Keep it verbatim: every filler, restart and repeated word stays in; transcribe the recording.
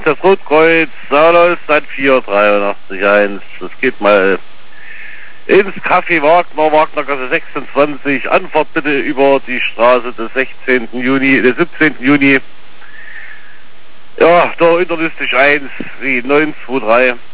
das Rotkreuz Saarlandstadt vier dreiundachtzig eins. Das geht mal ins Café Wagner, Wagnergasse sechsundzwanzig. Anfahrt bitte über die Straße des sechzehnten Juni, des siebzehnten Juni. Ja, der Interlistisch eins, wie neun zwei drei.